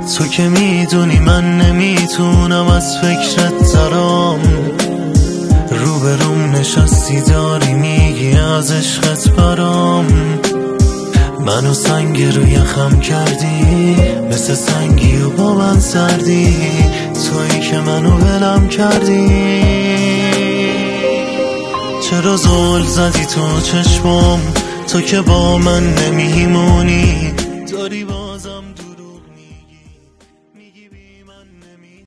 تو که میدونی من نمیتونم از فکرت درام. روبروم نشستی داری میگی از عشقت برام. منو سنگ رو یخم کردی، مثل سنگی و با من سردی، تویی که منو ولم کردی. چرا زل زدی تو چشمم، تو که با من نمیمونی، داری با